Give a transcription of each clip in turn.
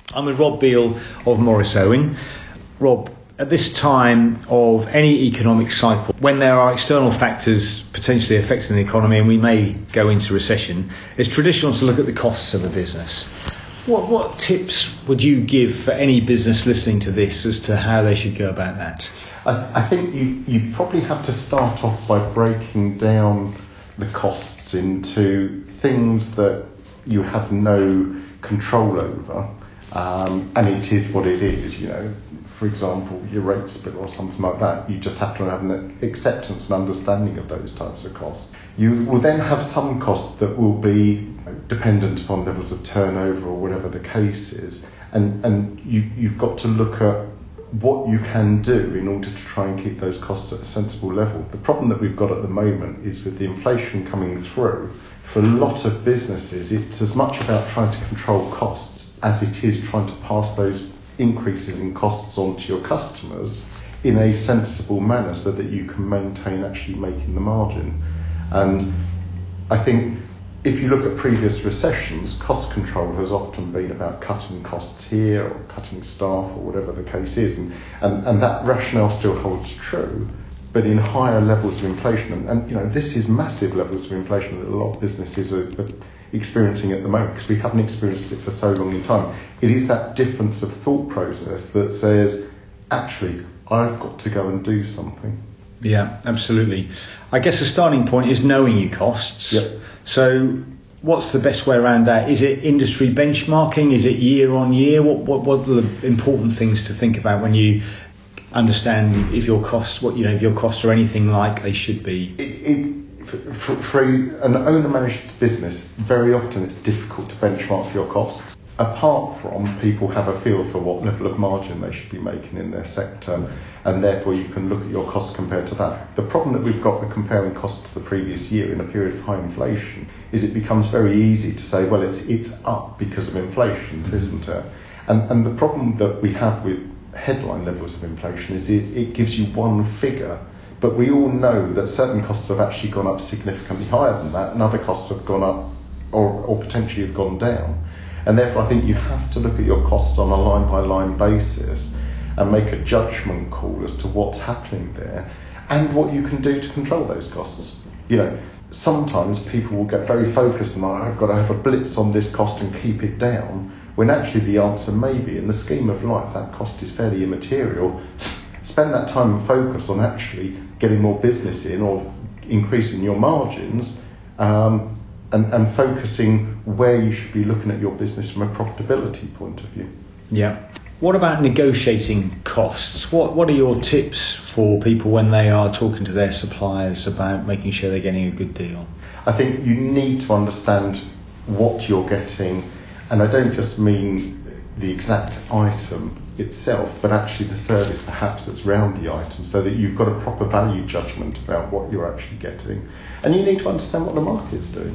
I'm with Rob Beale of Morris Owen. Rob, at this time of any economic cycle, when there are external factors potentially affecting the economy and we may go into recession, it's traditional to look at the costs of a business. What tips would you give for any business listening to this as to how they should go about that? I think you probably have to start off by breaking down the costs into things that you have no control over, and it is what it is. For example, your rates bill or something like that, you just have to have an acceptance and understanding of those types of costs. You will then have some costs that will be dependent upon levels of turnover or whatever the case is, and you've got to look at what you can do in order to try and keep those costs at a sensible level. The problem that we've got at the moment is with the inflation coming through, for a lot of businesses, it's as much about trying to control costs as it is trying to pass those increases in costs on to your customers in a sensible manner so that you can maintain actually making the margin. And I think if you look at previous recessions, cost control has often been about cutting costs here or cutting staff or whatever the case is, and that rationale still holds true. But in higher levels of inflation, and this is massive levels of inflation that a lot of businesses are experiencing at the moment because we haven't experienced it for so long in time. It is that difference of thought process that says, actually, I've got to go and do something. Yeah, absolutely. I guess the starting point is knowing your costs. Yep. So what's the best way around that? Is it industry benchmarking? Is it year on year? What are the important things to think about when you understand if your costs, if your costs are anything like they should be? For an owner-managed business, very often it's difficult to benchmark your costs. Apart from people have a feel for what level of margin they should be making in their sector, and therefore you can look at your costs compared to that. The problem that we've got with comparing costs to the previous year in a period of high inflation is it becomes very easy to say, well, it's up because of inflation, isn't it? And the problem that we have with headline levels of inflation is it gives you one figure, but we all know that certain costs have actually gone up significantly higher than that, and other costs have gone up or potentially have gone down. And therefore, I think you have to look at your costs on a line-by-line basis and make a judgment call as to what's happening there and what you can do to control those costs. Sometimes people will get very focused on, I've got to have a blitz on this cost and keep it down, when actually the answer may be, in the scheme of life, that cost is fairly immaterial. Spend that time and focus on actually getting more business in or increasing your margins, and focusing where you should be looking at your business from a profitability point of view. Yeah. What about negotiating costs? What are your tips for people when they are talking to their suppliers about making sure they're getting a good deal? I think you need to understand what you're getting, and I don't just mean the exact item itself, but actually the service perhaps that's around the item, so that you've got a proper value judgment about what you're actually getting. And you need to understand what the market's doing.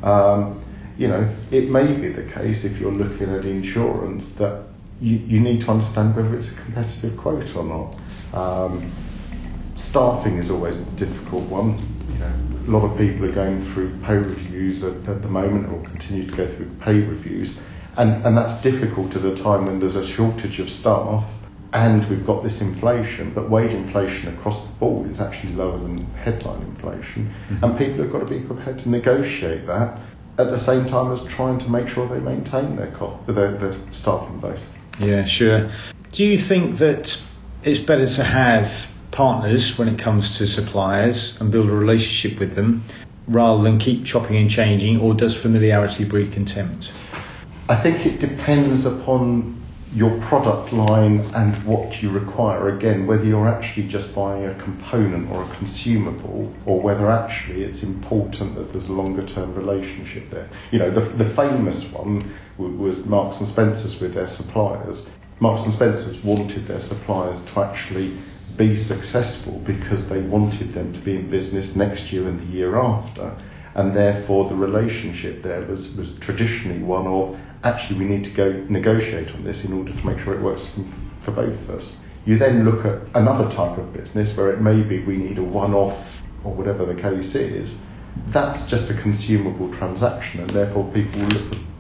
It may be the case, if you're looking at insurance, that you need to understand whether it's a competitive quote or not. Staffing is always the difficult one. A lot of people are going through pay reviews at the moment, or continue to go through pay reviews, and that's difficult at a time when there's a shortage of staff and we've got this inflation, but wage inflation across the board is actually lower than headline inflation. Mm-hmm. And people have got to be prepared to negotiate that at the same time as trying to make sure they maintain their staffing base. Yeah, sure. Do you think that it's better to have partners when it comes to suppliers and build a relationship with them rather than keep chopping and changing, or does familiarity breed contempt? I think it depends upon your product line and what you require. Again, whether you're actually just buying a component or a consumable, or whether actually it's important that there's a longer term relationship there. The famous one was Marks and Spencer's with their suppliers. Marks and Spencer's wanted their suppliers to actually be successful because they wanted them to be in business next year and the year after, and therefore the relationship there was traditionally one of, actually we need to go negotiate on this in order to make sure it works for both of us. You then look at another type of business where it may be we need a one-off or whatever the case is. That's just a consumable transaction, and therefore people will look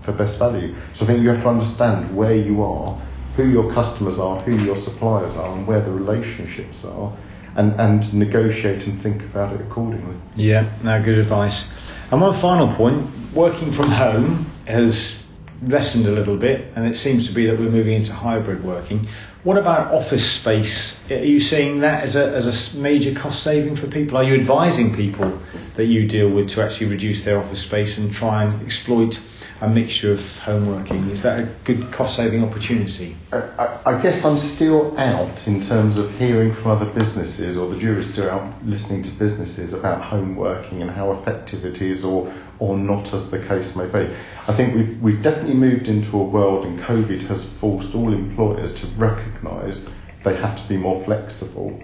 for best value. So I think you have to understand where you are, who your customers are, who your suppliers are, and where the relationships are, and negotiate and think about it accordingly. Yeah, no, good advice. And one final point, working from home has lessened a little bit, and it seems to be that we're moving into hybrid working. What about office space? Are you seeing that as a major cost saving for people? Are you advising people that you deal with to actually reduce their office space and try and exploit a mixture of home working? Is that a good cost saving opportunity? I guess I'm still out in terms of hearing from other businesses, or the jury's still out listening to businesses about home working and how effective it is or not, as the case may be. I think we've definitely moved into a world, and COVID has forced all employers to recognise they have to be more flexible.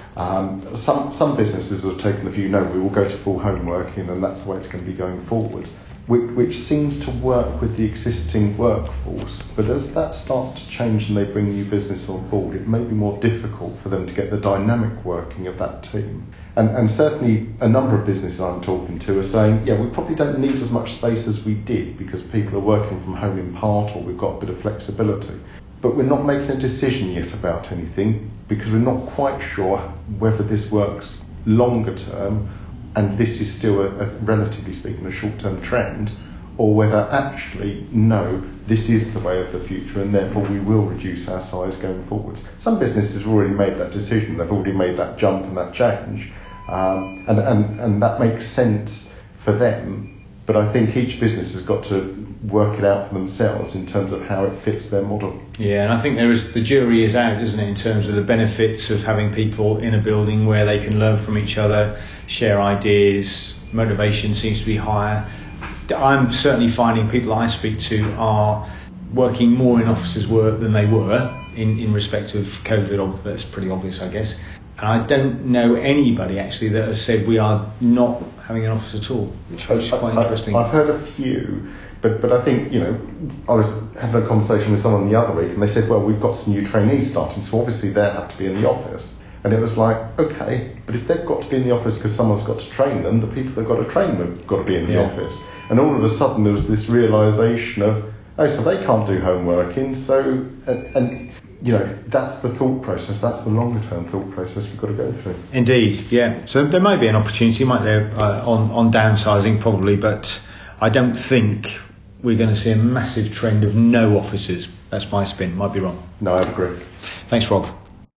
Some businesses have taken the view, no, we will go to full home working, and that's the way it's going to be going forward, which seems to work with the existing workforce. But as that starts to change and they bring new business on board, it may be more difficult for them to get the dynamic working of that team. And certainly a number of businesses I'm talking to are saying, yeah, we probably don't need as much space as we did because people are working from home in part, or we've got a bit of flexibility. But we're not making a decision yet about anything because we're not quite sure whether this works longer term, and this is still a relatively speaking, a short-term trend, or whether actually, no, this is the way of the future, and therefore we will reduce our size going forwards. Some businesses have already made that decision, they've already made that jump and that change, and that makes sense for them. But I think each business has got to work it out for themselves in terms of how it fits their model. Yeah, and I think the jury is out, isn't it, in terms of the benefits of having people in a building where they can learn from each other, share ideas, motivation seems to be higher. I'm certainly finding people I speak to are working more in offices than they were in respect of COVID. That's pretty obvious, I guess. And I don't know anybody actually that has said we are not having an office at all, which is quite interesting. I've heard a few, but I think, I was having a conversation with someone the other week, and they said, well, we've got some new trainees starting, so obviously they have to be in the office. And it was like, okay, but if they've got to be in the office because someone's got to train them, the people they've got to train have got to be in the office. And all of a sudden there was this realisation of, oh, so they can't do home working, so, and that's the thought process, that's the longer term thought process we've got to go through. Indeed, yeah. So there may be an opportunity, might there, on downsizing probably, but I don't think we're going to see a massive trend of no offices. That's my spin, might be wrong. No, I'd agree. Thanks, Rob.